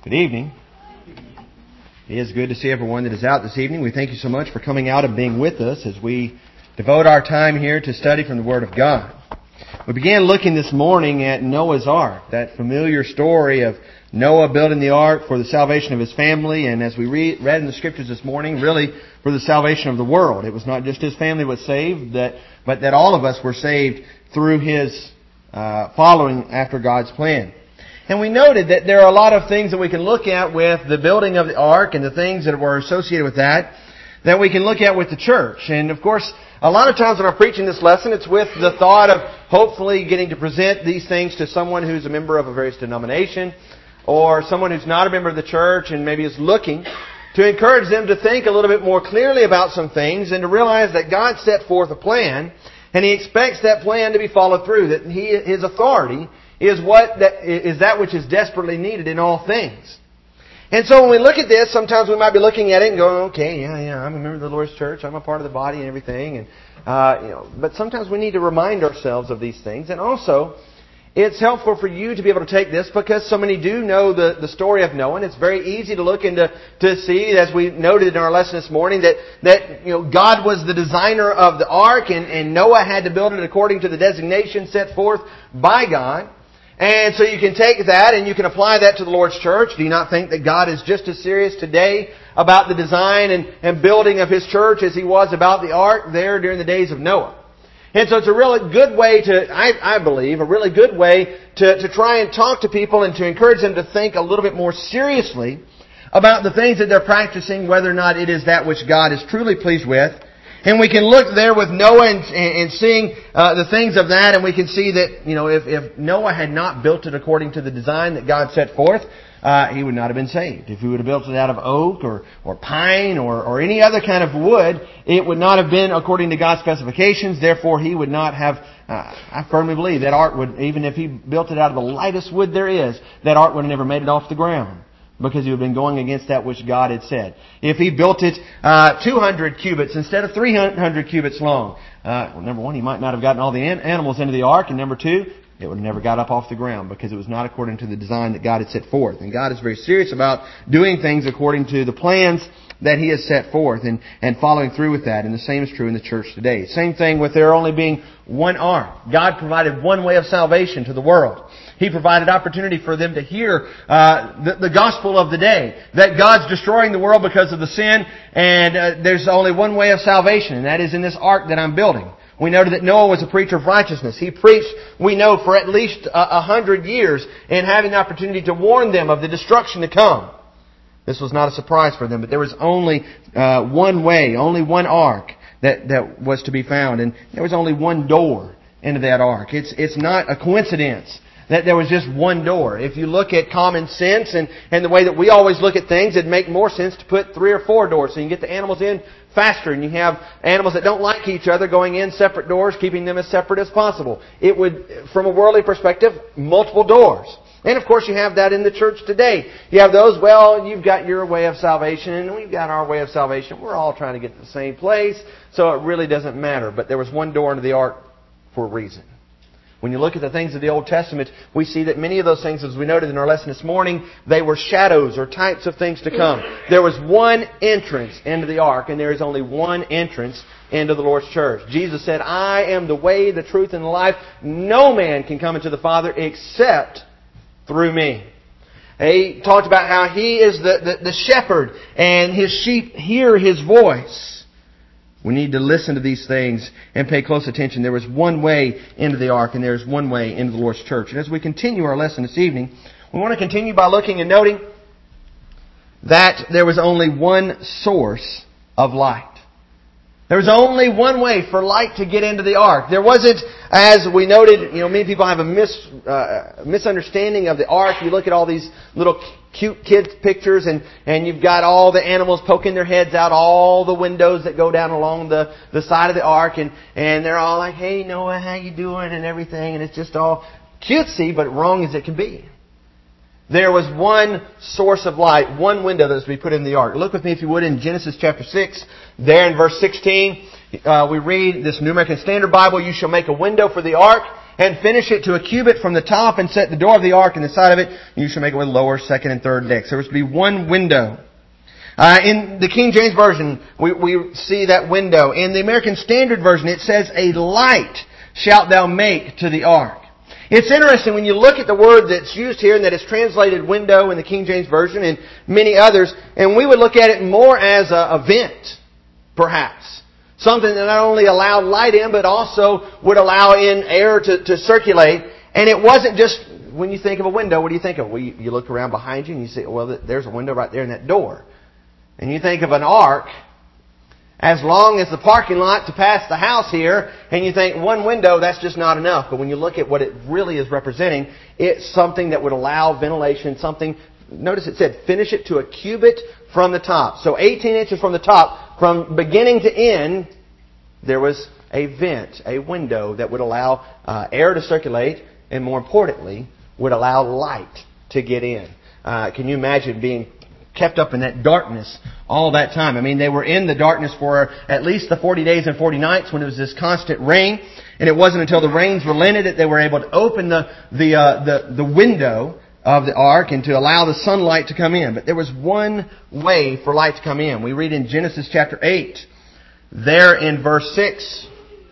Good evening. It is good to see everyone that is out this evening. We thank you so much for coming out and being with us as we devote our time here to study from the Word of God. We began looking this morning at Noah's Ark, that familiar story of Noah building the ark for the salvation of his family, and as we read in the Scriptures this morning, really for the salvation of the world. It was not just his family was saved, but that all of us were saved through his following after God's plan. And we noted that there are a lot of things that we can look at with the building of the ark and the things that were associated with that we can look at with the church. And of course, a lot of times when I'm preaching this lesson, it's with the thought of hopefully getting to present these things to someone who's a member of a various denomination or someone who's not a member of the church and maybe is looking to encourage them to think a little bit more clearly about some things and to realize that God set forth a plan and He expects that plan to be followed through, that His authority is that which is desperately needed in all things. And so when we look at this, sometimes we might be looking at it and going, okay, yeah, I'm a member of the Lord's church, I'm a part of the body and everything, and but sometimes we need to remind ourselves of these things. And also, it's helpful for you to be able to take this because so many do know the story of Noah, and it's very easy to look into to see, as we noted in our lesson this morning, that God was the designer of the ark, and Noah had to build it according to the designation set forth by God. And so you can take that and you can apply that to the Lord's church. Do you not think that God is just as serious today about the design and building of His church as He was about the ark there during the days of Noah? And so it's a really good way I believe, a really good way to try and talk to people and to encourage them to think a little bit more seriously about the things that they're practicing, whether or not it is that which God is truly pleased with. And we can look there with Noah and seeing the things of that, and we can see that, if Noah had not built it according to the design that God set forth, he would not have been saved. If he would have built it out of oak or pine or any other kind of wood, it would not have been according to God's specifications. Therefore, he would not have, I firmly believe, that ark would, even if he built it out of the lightest wood there is, that ark would have never made it off the ground, because he would have been going against that which God had said. If he built it 200 cubits instead of 300 cubits long, number one, he might not have gotten all the animals into the ark, and number two, it would have never got up off the ground because it was not according to the design that God had set forth. And God is very serious about doing things according to the plans that He has set forth and following through with that. And the same is true in the church today. Same thing with there only being one ark. God provided one way of salvation to the world. He provided opportunity for them to hear the gospel of the day, that God's destroying the world because of the sin, and there's only one way of salvation, and that is in this ark that I'm building. We noted that Noah was a preacher of righteousness. He preached, we know, for at least 100 years, and having the opportunity to warn them of the destruction to come. This was not a surprise for them, but there was only one way, only one ark that was to be found, and there was only one door into that ark. It's not a coincidence that there was just one door. If you look at common sense and the way that we always look at things, it'd make more sense to put 3 or 4 doors so you can get the animals in faster, and you have animals that don't like each other going in separate doors, keeping them as separate as possible. It would, from a worldly perspective, multiple doors. And of course you have that in the church today. You have those, well, you've got your way of salvation and we've got our way of salvation. We're all trying to get to the same place, so it really doesn't matter. But there was one door into the ark for a reason. When you look at the things of the Old Testament, we see that many of those things, as we noted in our lesson this morning, they were shadows or types of things to come. There was one entrance into the ark, and there is only one entrance into the Lord's church. Jesus said, I am the way, the truth, and the life. No man can come into the Father except through me. He talked about how He is the shepherd, and His sheep hear His voice. We need to listen to these things and pay close attention. There was one way into the ark, and there is one way into the Lord's church. And as we continue our lesson this evening, we want to continue by looking and noting that there was only one source of light. There was only one way for light to get into the ark. There wasn't, as we noted, many people have a misunderstanding of the ark. You look at all these little cute kids' pictures and you've got all the animals poking their heads out, all the windows that go down along the side of the ark, and they're all like, hey Noah, how you doing, and everything, and it's just all cutesy, but wrong as it can be. There was one source of light, one window that was to be put in the ark. Look with me, if you would, in Genesis chapter 6. There in verse 16, we read this New American Standard Bible, you shall make a window for the ark, and finish it to a cubit from the top and set the door of the ark in the side of it. You shall make it with lower, second, and third decks. There was to be one window. In the King James Version, we see that window. In the American Standard Version, it says, a light shalt thou make to the ark. It's interesting when you look at the word that's used here and that is translated window in the King James Version and many others, and we would look at it more as a vent, perhaps. Something that not only allowed light in, but also would allow in air to circulate. And it wasn't just, when you think of a window, what do you think of? Well, you look around behind you and you say, well, there's a window right there in that door. And you think of an ark, as long as the parking lot to pass the house here, and you think one window, that's just not enough. But when you look at what it really is representing, it's something that would allow ventilation, something, notice it said, finish it to a cubit from the top. So 18 inches from the top, from beginning to end, there was a vent, a window that would allow air to circulate, and more importantly, would allow light to get in. Can you imagine being kept up in that darkness all that time? I mean, they were in the darkness for at least the 40 days and 40 nights when it was this constant rain. And it wasn't until the rains relented that they were able to open the window of the ark and to allow the sunlight to come in. But there was one way for light to come in. We read in Genesis chapter 8, there in verse 6,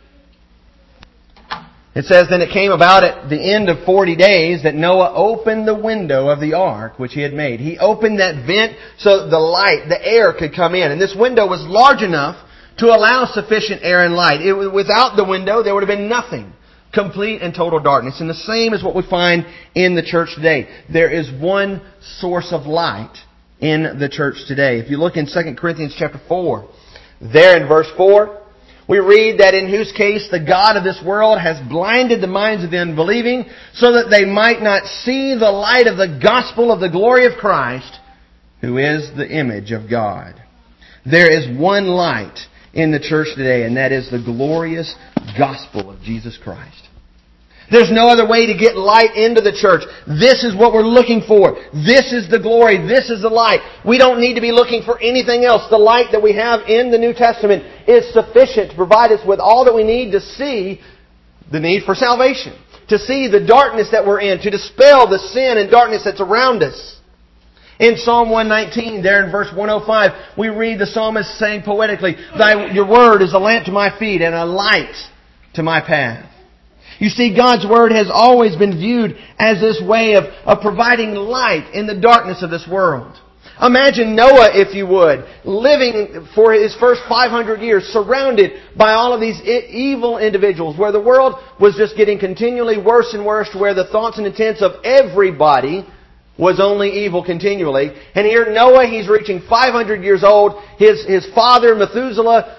it says, then it came about at the end of 40 days that Noah opened the window of the ark which he had made. He opened that vent so the light, the air could come in. And this window was large enough to allow sufficient air and light. Without the window, there would have been nothing. Complete and total darkness. And the same is what we find in the church today. There is one source of light in the church today. If you look in 2 Corinthians chapter 4, there in verse 4, we read that in whose case the God of this world has blinded the minds of the unbelieving so that they might not see the light of the gospel of the glory of Christ, who is the image of God. There is one light in the church today, and that is the glorious gospel of Jesus Christ. There's no other way to get light into the church. This is what we're looking for. This is the glory. This is the light. We don't need to be looking for anything else. The light that we have in the New Testament is sufficient to provide us with all that we need to see the need for salvation. To see the darkness that we're in. To dispel the sin and darkness that's around us. In Psalm 119, there in verse 105, we read the psalmist saying poetically, your word is a lamp to my feet and a light to my path. You see, God's Word has always been viewed as this way of providing light in the darkness of this world. Imagine Noah, if you would, living for his first 500 years, surrounded by all of these evil individuals, where the world was just getting continually worse and worse, where the thoughts and intents of everybody was only evil continually. And here Noah, he's reaching 500 years old. His father, Methuselah,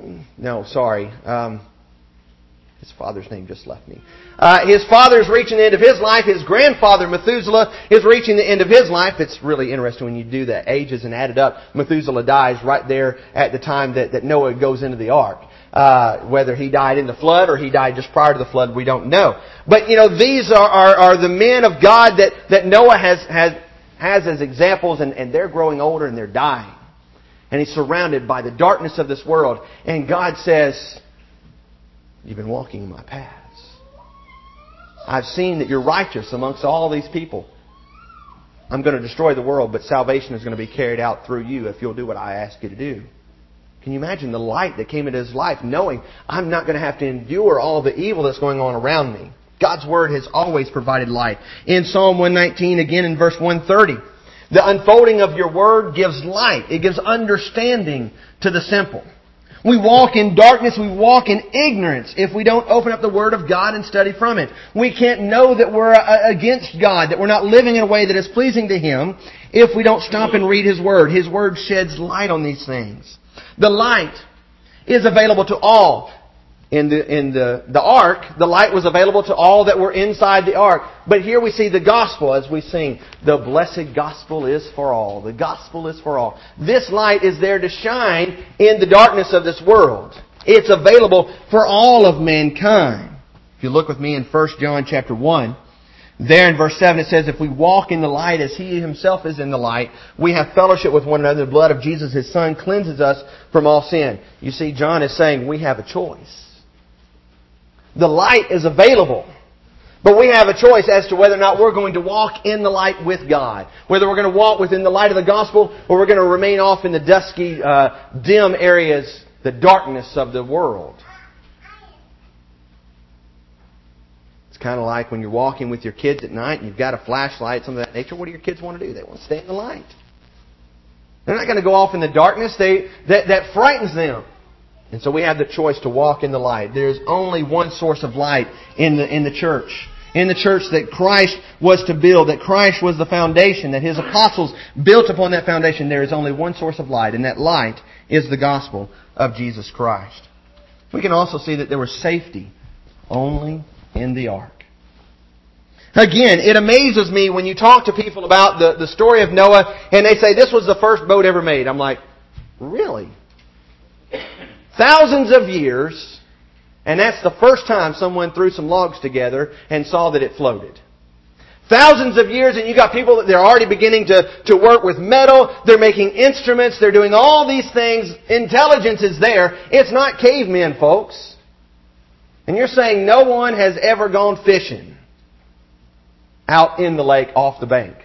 his father's name just left me. His father's reaching the end of his life. His grandfather, Methuselah, is reaching the end of his life. It's really interesting when you do the ages and add it up. Methuselah dies right there at the time that Noah goes into the ark. Whether he died in the flood or he died just prior to the flood, we don't know. But, these are the men of God that Noah has as examples, and they're growing older and they're dying. And he's surrounded by the darkness of this world. And God says, you've been walking in my paths. I've seen that you're righteous amongst all these people. I'm going to destroy the world, but salvation is going to be carried out through you if you'll do what I ask you to do. Can you imagine the light that came into his life, knowing I'm not going to have to endure all the evil that's going on around me? God's Word has always provided light. In Psalm 119, again in verse 130, the unfolding of your Word gives light. It gives understanding to the simple. We walk in darkness, we walk in ignorance if we don't open up the Word of God and study from it. We can't know that we're against God, that we're not living in a way that is pleasing to Him if we don't stop and read His Word. His Word sheds light on these things. The light is available to all. In the ark, the light was available to all that were inside the ark. But here we see the gospel as we sing, the blessed gospel is for all. The gospel is for all. This light is there to shine in the darkness of this world. It's available for all of mankind. If you look with me in 1 John chapter 1, there in verse 7 it says, if we walk in the light as He Himself is in the light, we have fellowship with one another. The blood of Jesus, His Son, cleanses us from all sin. You see, John is saying we have a choice. The light is available. But we have a choice as to whether or not we're going to walk in the light with God. Whether we're going to walk within the light of the gospel or we're going to remain off in the dusky, dim areas, the darkness of the world. It's kind of like when you're walking with your kids at night and you've got a flashlight, something of that nature. What do your kids want to do? They want to stay in the light. They're not going to go off in the darkness. That frightens them. And so we have the choice to walk in the light. There's only one source of light in the church. In the church that Christ was to build, that Christ was the foundation, that His apostles built upon that foundation. There is only one source of light, and that light is the gospel of Jesus Christ. We can also see that there was safety only in the ark. Again, it amazes me when you talk to people about the story of Noah and they say this was the first boat ever made. I'm like, really? Thousands of years, and that's the first time someone threw some logs together and saw that it floated. Thousands of years, and you got people that they're already beginning to work with metal. They're making instruments. They're doing all these things. Intelligence is there. It's not cavemen, folks. And you're saying no one has ever gone fishing out in the lake off the bank.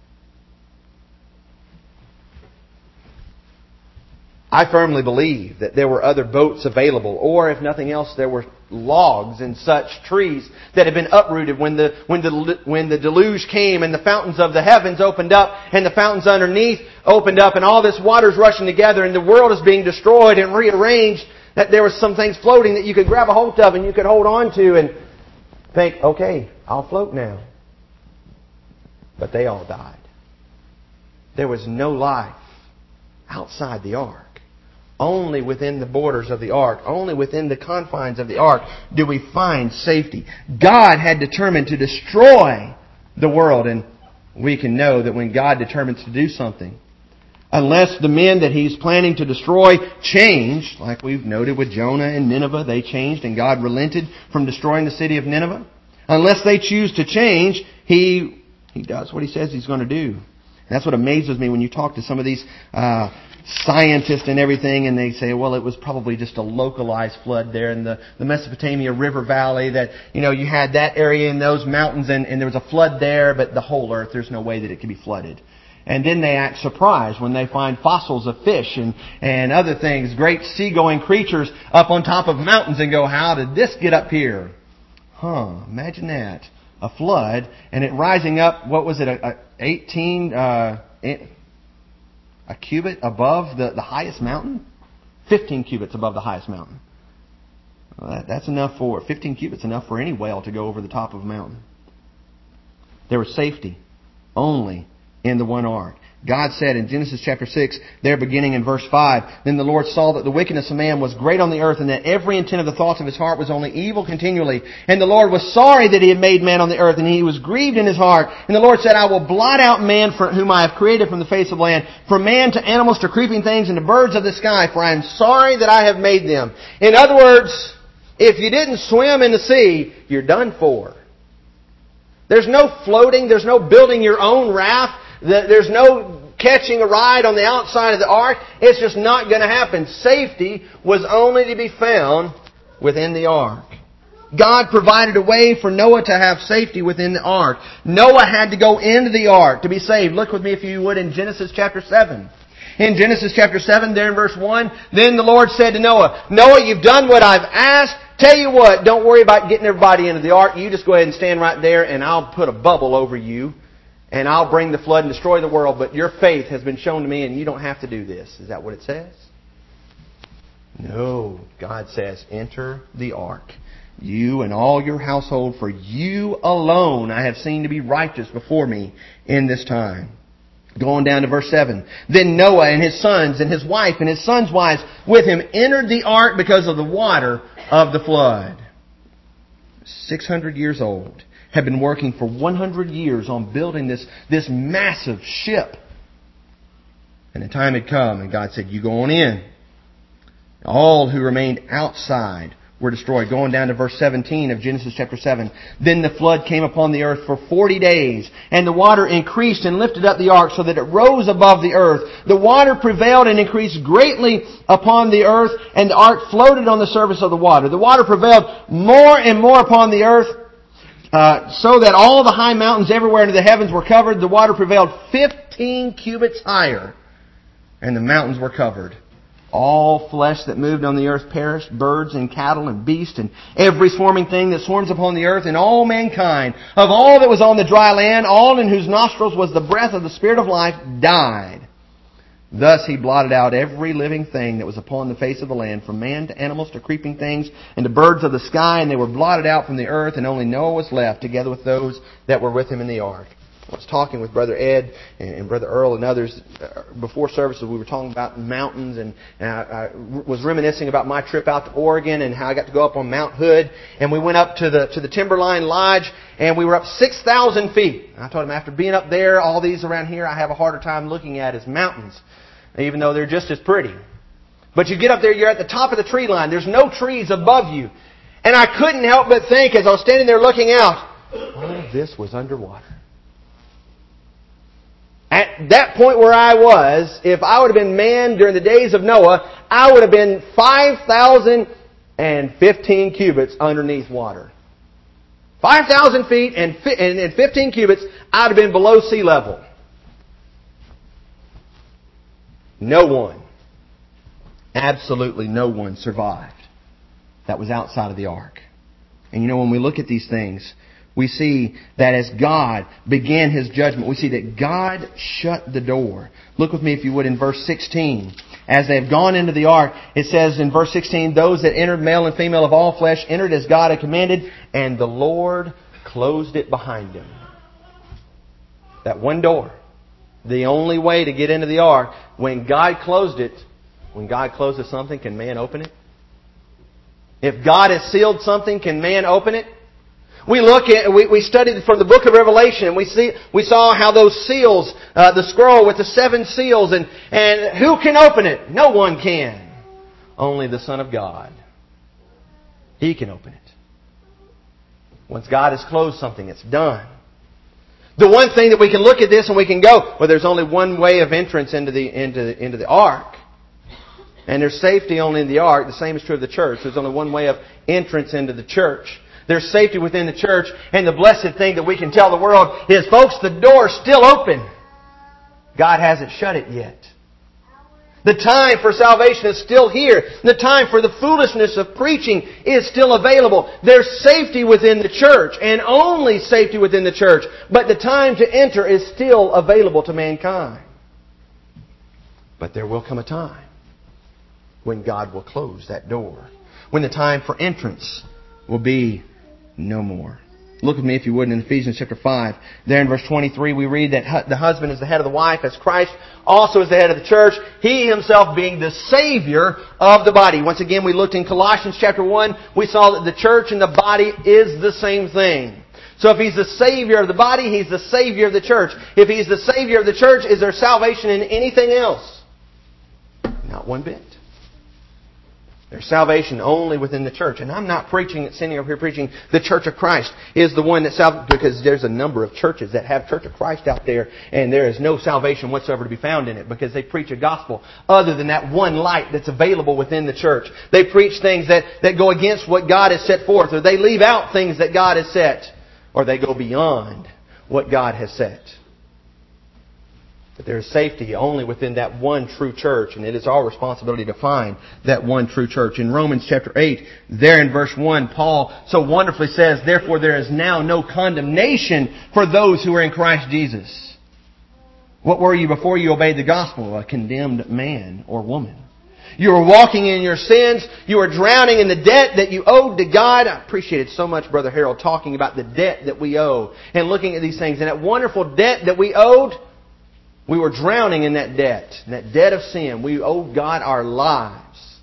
I firmly believe that there were other boats available, or if nothing else, there were logs and such trees that had been uprooted when the deluge came and the fountains of the heavens opened up and the fountains underneath opened up and all this water's rushing together and the world is being destroyed and rearranged, that there was some things floating that you could grab a hold of and you could hold on to and think, okay, I'll float now. But they all died. There was no life outside the ark. Only within the borders of the ark, only within the confines of the ark do we find safety. God had determined to destroy the world, and we can know that when God determines to do something, unless the men that He's planning to destroy change, like we've noted with Jonah and Nineveh, they changed and God relented from destroying the city of Nineveh. Unless they choose to change, He does what He says He's going to do. And that's what amazes me when you talk to some of these scientists and everything, and they say, well, it was probably just a localized flood there in the Mesopotamia River Valley, that, you had that area in those mountains and there was a flood there, but the whole earth, there's no way that it could be flooded. And then they act surprised when they find fossils of fish and other things, great seagoing creatures up on top of mountains and go, how did this get up here? Imagine that. A flood, and it rising up, what was it, 18... a cubit above the highest mountain? 15 cubits above the highest mountain. Well, that's enough 15 cubits enough for any whale to go over the top of a mountain. There was safety only in the one ark. God said in Genesis chapter 6, there beginning in verse 5, then the Lord saw that the wickedness of man was great on the earth, and that every intent of the thoughts of his heart was only evil continually. And the Lord was sorry that He had made man on the earth, and He was grieved in His heart. And the Lord said, I will blot out man whom I have created from the face of the land, from man to animals to creeping things and to birds of the sky, for I am sorry that I have made them. In other words, if you didn't swim in the sea, you're done for. There's no floating, there's no building your own raft, there's no catching a ride on the outside of the ark. It's just not going to happen. Safety was only to be found within the ark. God provided a way for Noah to have safety within the ark. Noah had to go into the ark to be saved. Look with me, if you would, in Genesis chapter 7. In Genesis chapter 7, there in verse 1, then the Lord said to Noah, Noah, you've done what I've asked. Tell you what, don't worry about getting everybody into the ark. You just go ahead and stand right there and I'll put a bubble over you. And I'll bring the flood and destroy the world, but your faith has been shown to me and you don't have to do this. Is that what it says? No. God says, enter the ark, you and all your household, for you alone I have seen to be righteous before me in this time. Going down to verse 7. Then Noah and his sons and his wife and his sons' wives with him entered the ark because of the water of the flood. 600 years old. Had been working for 100 years on building this massive ship. And the time had come, and God said, you go on in. All who remained outside were destroyed. Going down to verse 17 of Genesis chapter 7. Then the flood came upon the earth for 40 days, and the water increased and lifted up the ark so that it rose above the earth. The water prevailed and increased greatly upon the earth, and the ark floated on the surface of the water. The water prevailed more and more upon the earth, so that all the high mountains everywhere into the heavens were covered. The water prevailed 15 cubits higher, and the mountains were covered. All flesh that moved on the earth perished, birds and cattle and beasts and every swarming thing that swarms upon the earth, and all mankind, of all that was on the dry land, all in whose nostrils was the breath of the Spirit of life, died. Thus He blotted out every living thing that was upon the face of the land, from man to animals to creeping things and to birds of the sky, and they were blotted out from the earth, and only Noah was left, together with those that were with him in the ark. I was talking with Brother Ed and Brother Earl and others before services. We were talking about mountains, and I was reminiscing about my trip out to Oregon and how I got to go up on Mount Hood. And we went up to the Timberline Lodge, and we were up 6,000 feet. And I told him, after being up there, all these around here I have a harder time looking at as mountains, even though they're just as pretty. But you get up there, you're at the top of the tree line. There's no trees above you. And I couldn't help but think, as I was standing there looking out, all of this was underwater. At that point where I was, if I would have been man during the days of Noah, I would have been 5,015 cubits underneath water. 5,000 feet and 15 cubits, I would have been below sea level. No one, absolutely no one survived that was outside of the ark. And when we look at these things, we see that as God began His judgment, we see that God shut the door. Look with me, if you would, in verse 16. As they have gone into the ark, it says in verse 16, those that entered, male and female of all flesh, entered as God had commanded, and the Lord closed it behind Him. That one door. The only way to get into the ark, when God closed it, when God closes something, can man open it? If God has sealed something, can man open it? We studied from the book of Revelation, and we saw how those seals, the scroll with the 7 seals, and who can open it? No one can. Only the Son of God. He can open it. Once God has closed something, it's done. The one thing that we can look at this and we can go, well, there's only one way of entrance into the ark. And there's safety only in the ark. The same is true of the church. There's only one way of entrance into the church. There's safety within the church, and the blessed thing that we can tell the world is, folks, the door's still open. God hasn't shut it yet. The time for salvation is still here. The time for the foolishness of preaching is still available. There's safety within the church, and only safety within the church. But the time to enter is still available to mankind. But there will come a time when God will close that door. When the time for entrance will be no more. Look with me, if you would, in Ephesians chapter 5. There in verse 23 we read that the husband is the head of the wife, as Christ also is the head of the church, He Himself being the Savior of the body. Once again, we looked in Colossians chapter 1. We saw that the church and the body is the same thing. So if He's the Savior of the body, He's the Savior of the church. If He's the Savior of the church, is there salvation in anything else? Not one bit. There's salvation only within the church. And I'm not sitting over here preaching the Church of Christ is the one that because there's a number of churches that have Church of Christ out there, and there is no salvation whatsoever to be found in it, because they preach a gospel other than that one light that's available within the church. They preach things that go against what God has set forth, or they leave out things that God has set, or they go beyond what God has set. But there is safety only within that one true church, and it is our responsibility to find that one true church. In Romans chapter 8, there in verse 1, Paul so wonderfully says, therefore there is now no condemnation for those who are in Christ Jesus. What were you before you obeyed the gospel? A condemned man or woman. You were walking in your sins. You were drowning in the debt that you owed to God. I appreciated so much Brother Harold talking about the debt that we owe and looking at these things. And that wonderful debt that we owed, we were drowning in that debt of sin. We owed God our lives.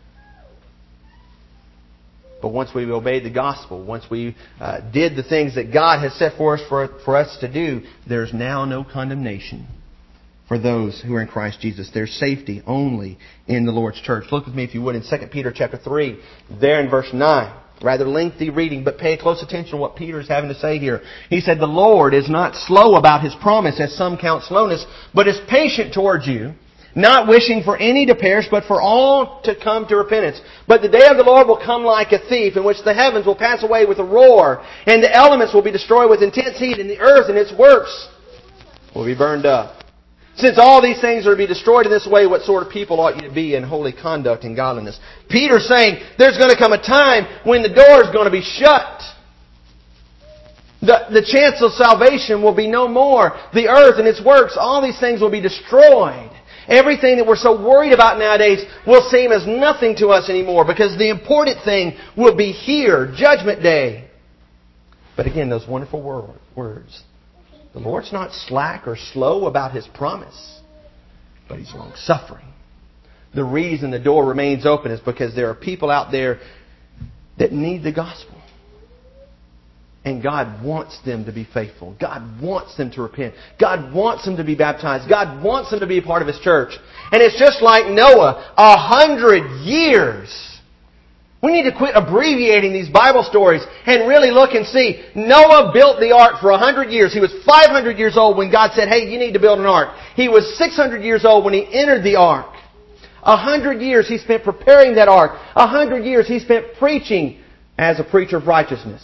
But once we obeyed the gospel, once we did the things that God has set for us to do, there's now no condemnation for those who are in Christ Jesus. There's safety only in the Lord's church. Look with me, if you would, in 2 Peter chapter 3, there in verse 9. Rather lengthy reading, but pay close attention to what Peter is having to say here. He said, the Lord is not slow about His promise, as some count slowness, but is patient towards you, not wishing for any to perish, but for all to come to repentance. But the day of the Lord will come like a thief, in which the heavens will pass away with a roar, and the elements will be destroyed with intense heat, and the earth and its works will be burned up. Since all these things are to be destroyed in this way, what sort of people ought you to be in holy conduct and godliness? Peter's saying there's going to come a time when the door is going to be shut. The chance of salvation will be no more. The earth and its works, all these things will be destroyed. Everything that we're so worried about nowadays will seem as nothing to us anymore, because the important thing will be here, Judgment Day. But again, those wonderful words. The Lord's not slack or slow about His promise, but He's long-suffering. The reason the door remains open is because there are people out there that need the gospel. And God wants them to be faithful. God wants them to repent. God wants them to be baptized. God wants them to be a part of His church. And it's just like Noah, 100 years. We need to quit abbreviating these Bible stories and really look and see. Noah built the ark for 100 years. He was 500 years old when God said, hey, you need to build an ark. He was 600 years old when he entered the ark. 100 years he spent preparing that ark. 100 years he spent preaching as a preacher of righteousness.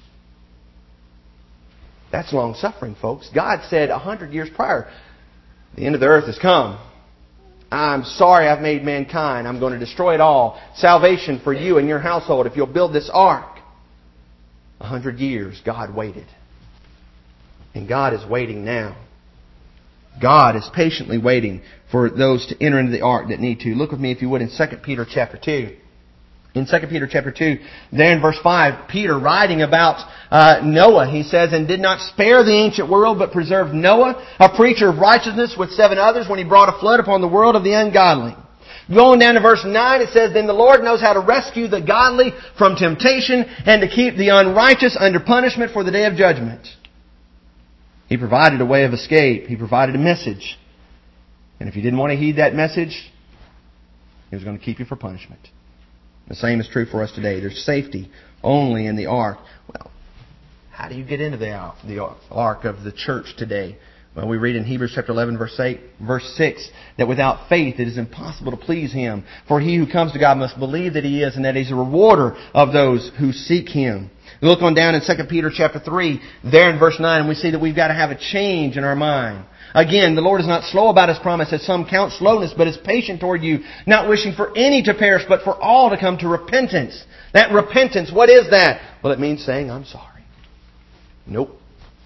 That's long-suffering, folks. God said 100 years prior, the end of the earth has come. I'm sorry I've made mankind. I'm going to destroy it all. Salvation for you and your household if you'll build this ark. 100 years, God waited. And God is waiting now. God is patiently waiting for those to enter into the ark that need to. Look with me, if you would, in 2 Peter chapter 2. In 2 Peter chapter 2, there in verse 5, Peter writing about Noah, he says, and did not spare the ancient world, but preserved Noah, a preacher of righteousness with 7 others, when he brought a flood upon the world of the ungodly. Going down to verse 9, it says, then the Lord knows how to rescue the godly from temptation and to keep the unrighteous under punishment for the day of judgment. He provided a way of escape. He provided a message. And if you didn't want to heed that message, He was going to keep you for punishment. The same is true for us today. There's safety only in the ark. Well, how do you get into the ark of the church today? Well, we read in Hebrews chapter 11, verse 6, that without faith it is impossible to please Him. For he who comes to God must believe that He is, and that He's a rewarder of those who seek Him. We look on down in 2 Peter chapter 3, there in verse 9, and we see that we've got to have a change in our mind. Again, the Lord is not slow about His promise, as some count slowness, but is patient toward you, not wishing for any to perish, but for all to come to repentance. That repentance, what is that? Well, it means saying, I'm sorry. Nope.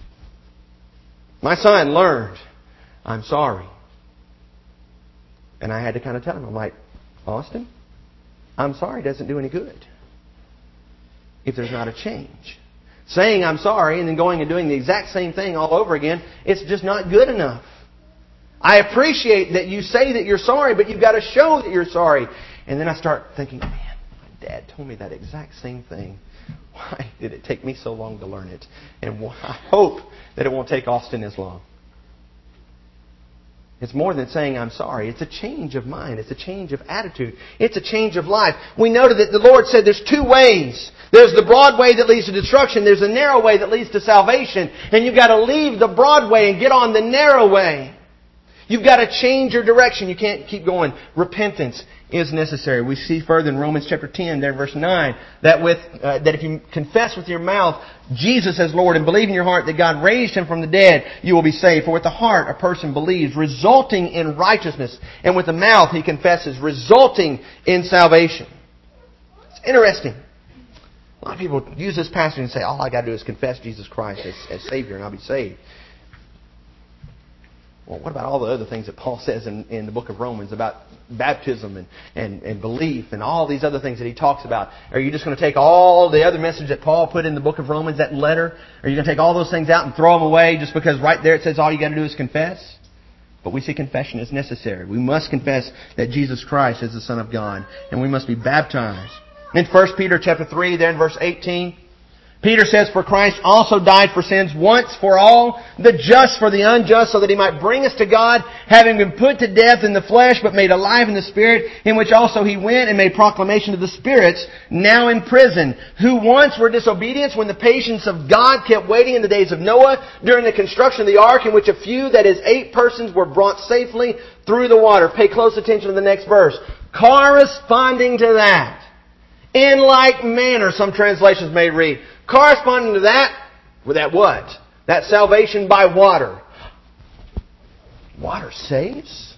My son learned, I'm sorry. And I had to kind of tell him, I'm like, Austin, I'm sorry doesn't do any good if there's not a change. Saying I'm sorry and then going and doing the exact same thing all over again, it's just not good enough. I appreciate that you say that you're sorry, but you've got to show that you're sorry. And then I start thinking, man, my dad told me that exact same thing. Why did it take me so long to learn it? And I hope that it won't take Austin as long. It's more than saying I'm sorry. It's a change of mind. It's a change of attitude. It's a change of life. We noted that the Lord said there's 2 ways. There's the broad way that leads to destruction. There's a narrow way that leads to salvation. And you've got to leave the broad way and get on the narrow way. You've got to change your direction. You can't keep going. Repentance is necessary. We see further in Romans chapter 10, there in verse 9, that if you confess with your mouth Jesus as Lord and believe in your heart that God raised Him from the dead, you will be saved. For with the heart a person believes, resulting in righteousness, and with the mouth he confesses, resulting in salvation. It's interesting. A lot of people use this passage and say, all I got to do is confess Jesus Christ as Savior and I'll be saved. Well, what about all the other things that Paul says in the book of Romans about baptism and belief and all these other things that he talks about? Are you just going to take all the other message that Paul put in the book of Romans, that letter? Are you going to take all those things out and throw them away just because right there it says all you got to do is confess? But we see confession is necessary. We must confess that Jesus Christ is the Son of God, and we must be baptized. In 1 Peter chapter 3, there in verse 18, Peter says, for Christ also died for sins once for all, the just for the unjust, so that He might bring us to God, having been put to death in the flesh, but made alive in the Spirit, in which also He went and made proclamation to the spirits now in prison, who once were disobedient when the patience of God kept waiting in the days of Noah, during the construction of the ark, in which a few, that is 8 persons, were brought safely through the water. Pay close attention to the next verse. Corresponding to that, in like manner, some translations may read, corresponding to that, with that what? That salvation by water. Water saves?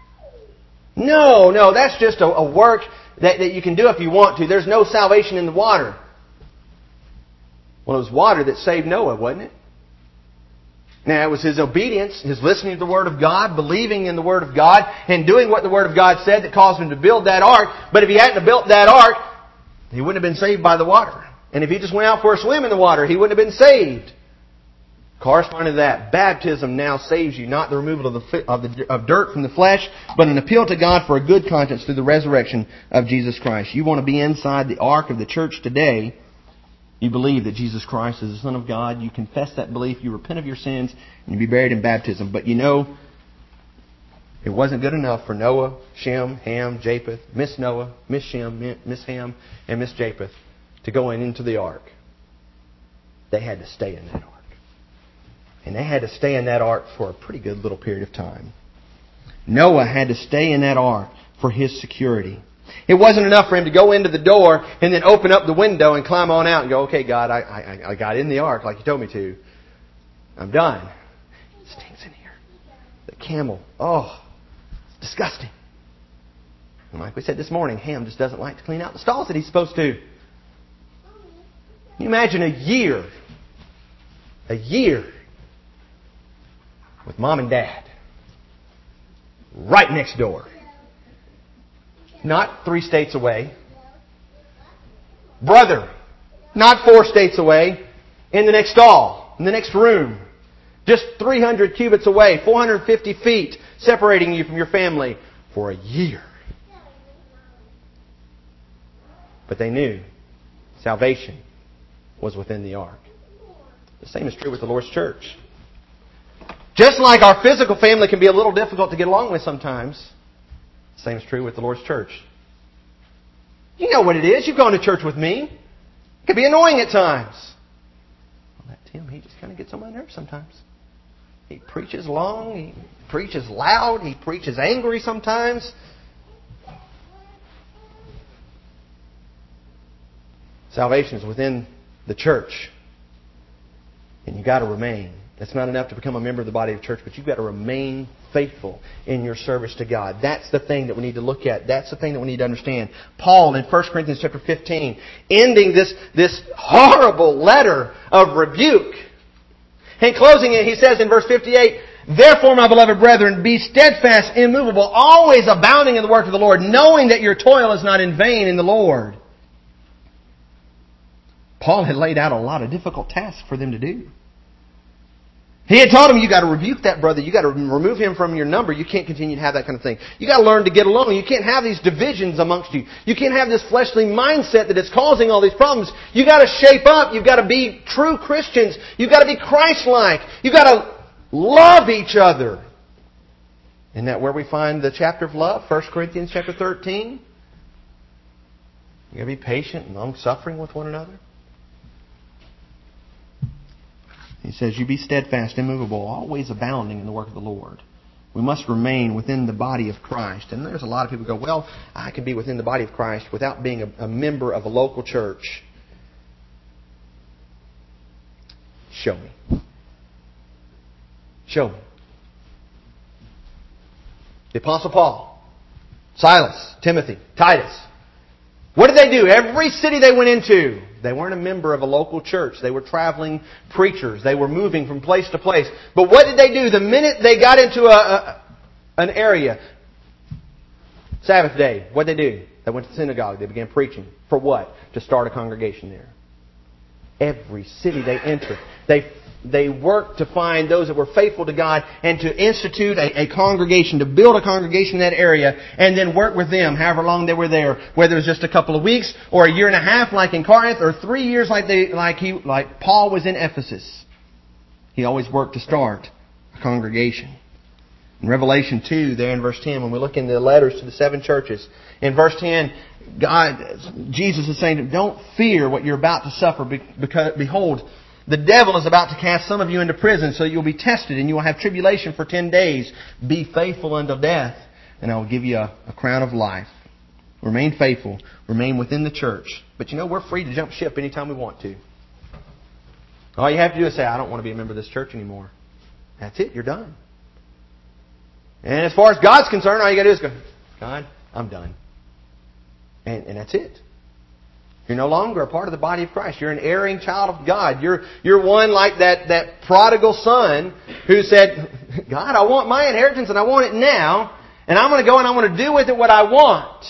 No, that's just a work that you can do if you want to. There's no salvation in the water. Well, it was water that saved Noah, wasn't it? Now, it was his obedience, his listening to the Word of God, believing in the Word of God, and doing what the Word of God said that caused him to build that ark. But if he hadn't have built that ark, he wouldn't have been saved by the water. And if he just went out for a swim in the water, he wouldn't have been saved. Corresponding to that, baptism now saves you, not the removal of dirt from the flesh, but an appeal to God for a good conscience through the resurrection of Jesus Christ. You want to be inside the ark of the church today. You believe that Jesus Christ is the Son of God. You confess that belief. You repent of your sins, and you be buried in baptism. But you know, it wasn't good enough for Noah, Shem, Ham, Japheth, Miss Noah, Miss Shem, Miss Ham, and Miss Japheth to go into the ark. They had to stay in that ark. And they had to stay in that ark for a pretty good little period of time. Noah had to stay in that ark for his security. It wasn't enough for him to go into the door and then open up the window and climb on out and go, okay, God, I got in the ark like you told me to. I'm done. It stinks in here. The camel. Oh, it's disgusting. And like we said this morning, Ham just doesn't like to clean out the stalls that he's supposed to. Can you imagine a year with Mom and Dad right next door? Not 3 states away. Brother, not 4 states away. In the next stall, in the next room. Just 300 cubits away, 450 feet separating you from your family for a year. But they knew salvation was within the ark. The same is true with the Lord's church. Just like our physical family can be a little difficult to get along with sometimes, the same is true with the Lord's church. You know what it is. You've gone to church with me. It can be annoying at times. Well, that Tim, he just kind of gets on my nerves sometimes. He preaches long. He preaches loud. He preaches angry sometimes. Salvation is within the church. And you've got to remain. It's not enough to become a member of the body of the church, but you've got to remain faithful in your service to God. That's the thing that we need to look at. That's the thing that we need to understand. Paul in 1 Corinthians chapter 15, ending this horrible letter of rebuke. And closing it, he says in verse 58, therefore, my beloved brethren, be steadfast, immovable, always abounding in the work of the Lord, knowing that your toil is not in vain in the Lord. Paul had laid out a lot of difficult tasks for them to do. He had told them, you got to rebuke that brother. You got to remove him from your number. You can't continue to have that kind of thing. You got to learn to get along. You can't have these divisions amongst you. You can't have this fleshly mindset that is causing all these problems. You got to shape up. You've got to be true Christians. You've got to be Christ-like. You've got to love each other. Isn't that where we find the chapter of love? 1 Corinthians chapter 13. You got to be patient and long-suffering with one another. He says, you be steadfast, immovable, always abounding in the work of the Lord. We must remain within the body of Christ. And there's a lot of people who go, well, I can be within the body of Christ without being a member of a local church. Show me. Show me. The Apostle Paul, Silas, Timothy, Titus. What did they do? Every city they went into, they weren't a member of a local church. They were traveling preachers. They were moving from place to place. But what did they do? The minute they got into an area, Sabbath day, what did they do? They went to the synagogue. They began preaching. For what? To start a congregation there. Every city they entered, they they worked to find those that were faithful to God and to institute a congregation, to build a congregation in that area, and then work with them however long they were there, whether it was just a couple of weeks or a year and a half like in Corinth, or 3 years like Paul was in Ephesus. He always worked to start a congregation. In Revelation 2, there in verse 10, when we look in the letters to the 7 churches, in verse 10, Jesus is saying, don't fear what you're about to suffer, because behold, the devil is about to cast some of you into prison, so you'll be tested, and you will have tribulation for 10 days. Be faithful until death, and I will give you a crown of life. Remain faithful. Remain within the church. But we're free to jump ship anytime we want to. All you have to do is say, I don't want to be a member of this church anymore. That's it. You're done. And as far as God's concerned, all you got to do is go, God, I'm done. And that's it. You're no longer a part of the body of Christ. You're an erring child of God. You're one like that prodigal son who said, God, I want my inheritance and I want it now. And I'm going to go and I'm going to do with it what I want.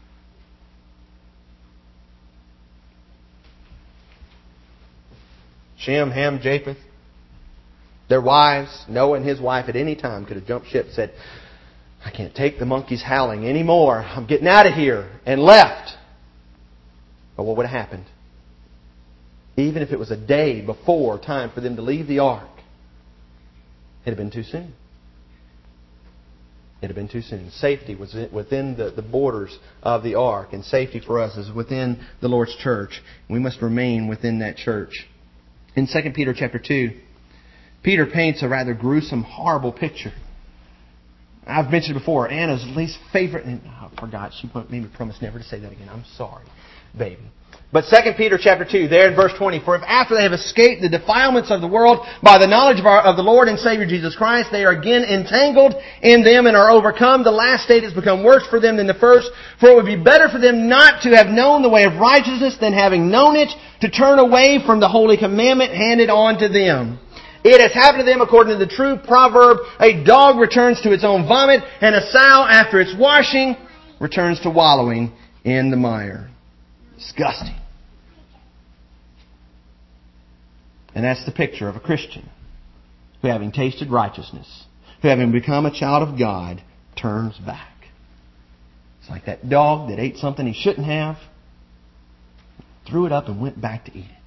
Shem, Ham, Japheth, their wives, Noah and his wife at any time could have jumped ship and said, I can't take the monkeys howling anymore. I'm getting out of here, and left. But what would have happened? Even if it was a day before time for them to leave the ark, it had been too soon. It had been too soon. Safety was within the borders of the ark, and safety for us is within the Lord's church. We must remain within that church. In 2 Peter chapter 2, Peter paints a rather gruesome, horrible picture. I've mentioned before, Anna's least favorite... And I forgot. She made me promise never to say that again. I'm sorry, baby. But 2 Peter chapter 2, there in verse 20, for if after they have escaped the defilements of the world by the knowledge of the Lord and Savior Jesus Christ, they are again entangled in them and are overcome, the last state has become worse for them than the first. For it would be better for them not to have known the way of righteousness than having known it, to turn away from the holy commandment handed on to them. It has happened to them according to the true proverb, a dog returns to its own vomit, and a sow after its washing returns to wallowing in the mire. Disgusting. And that's the picture of a Christian who, having tasted righteousness, who having become a child of God, turns back. It's like that dog that ate something he shouldn't have, threw it up and went back to eat it.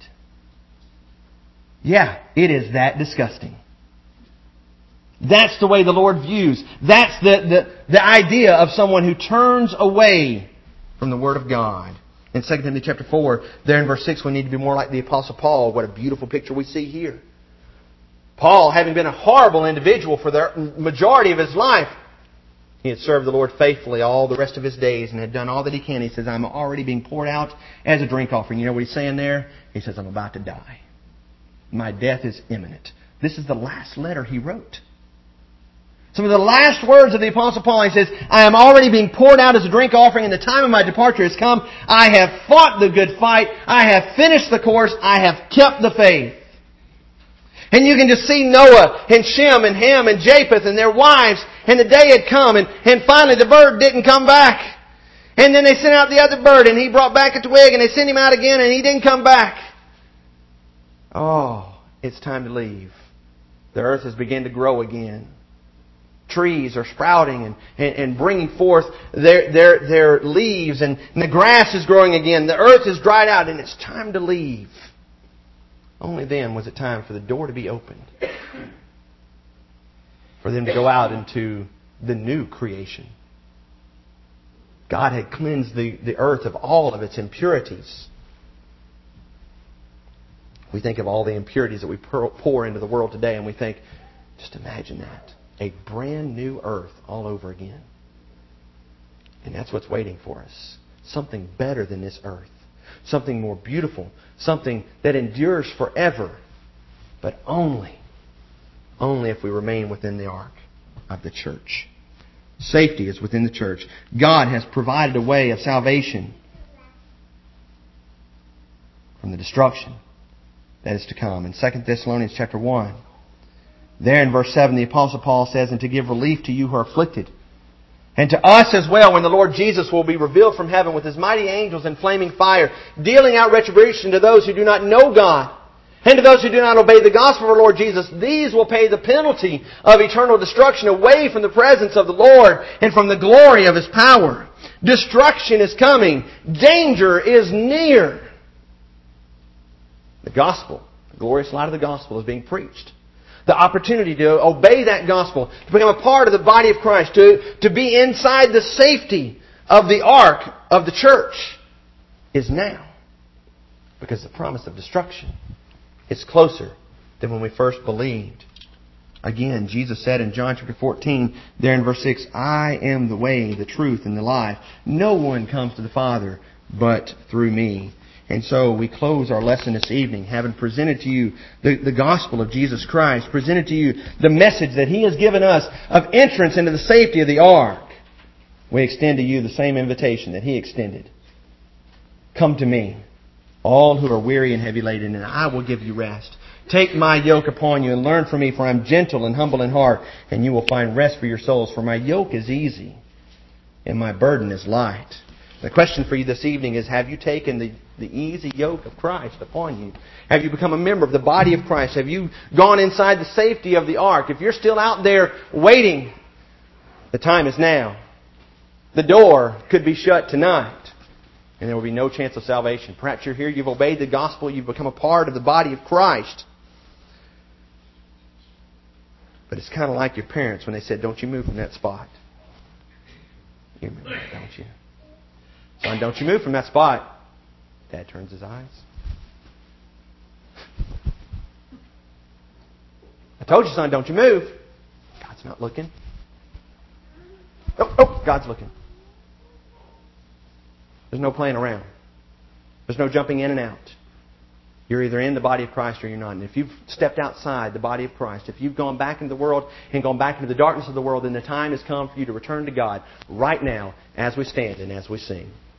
Yeah, it is that disgusting. That's the way the Lord views. That's the idea of someone who turns away from the Word of God. In 2 Timothy chapter 4, there in verse 6, we need to be more like the Apostle Paul. What a beautiful picture we see here. Paul, having been a horrible individual for the majority of his life, he had served the Lord faithfully all the rest of his days and had done all that he can. He says, I'm already being poured out as a drink offering. You know what he's saying there? He says, I'm about to die. My death is imminent. This is the last letter he wrote. Some of the last words of the Apostle Paul, he says, I am already being poured out as a drink offering, and the time of my departure has come. I have fought the good fight. I have finished the course. I have kept the faith. And you can just see Noah and Shem and Ham and Japheth and their wives, and the day had come, and finally the bird didn't come back. And then they sent out the other bird, and he brought back a twig, and they sent him out again, and he didn't come back. Oh, it's time to leave. The earth has begun to grow again. Trees are sprouting and bringing forth their leaves, and the grass is growing again. The earth is dried out, and it's time to leave. Only then was it time for the door to be opened, for them to go out into the new creation. God had cleansed the earth of all of its impurities. We think of all the impurities that we pour into the world today, and we think, just imagine that. A brand new earth all over again. And that's what's waiting for us. Something better than this earth. Something more beautiful. Something that endures forever. But only if we remain within the ark of the church. Safety is within the church. God has provided a way of salvation from the destruction that is to come. In 2 Thessalonians chapter 1, there in verse 7, the Apostle Paul says, and to give relief to you who are afflicted, and to us as well when the Lord Jesus will be revealed from heaven with His mighty angels in flaming fire, dealing out retribution to those who do not know God, And to those who do not obey the gospel of our Lord Jesus, these will pay the penalty of eternal destruction away from the presence of the Lord and from the glory of His power. Destruction is coming. Danger is near. The gospel, the glorious light of the gospel is being preached. The opportunity to obey that gospel, to become a part of the body of Christ, to be inside the safety of the ark of the church is now. Because the promise of destruction is closer than when we first believed. Again, Jesus said in John chapter 14, there in verse 6, I am the way, the truth, and the life. No one comes to the Father but through me. And so we close our lesson this evening, having presented to you the gospel of Jesus Christ, presented to you the message that He has given us of entrance into the safety of the ark. We extend to you the same invitation that He extended. Come to me, all who are weary and heavy laden, and I will give you rest. Take my yoke upon you and learn from me, for I am gentle and humble in heart, and you will find rest for your souls. For my yoke is easy and my burden is light. The question for you this evening is, have you taken the easy yoke of Christ upon you? Have you become a member of the body of Christ? Have you gone inside the safety of the ark? If you're still out there waiting, the time is now. The door could be shut tonight, and there will be no chance of salvation. Perhaps you're here, you've obeyed the gospel, you've become a part of the body of Christ. But it's kind of like your parents when they said, don't you move from that spot. You remember that, don't you? Son, don't you move from that spot. Dad turns his eyes. I told you, son, don't you move. God's not looking. Oh, God's looking. There's no playing around. There's no jumping in and out. You're either in the body of Christ or you're not. And if you've stepped outside the body of Christ, if you've gone back into the world and gone back into the darkness of the world, then the time has come for you to return to God right now as we stand and as we sing.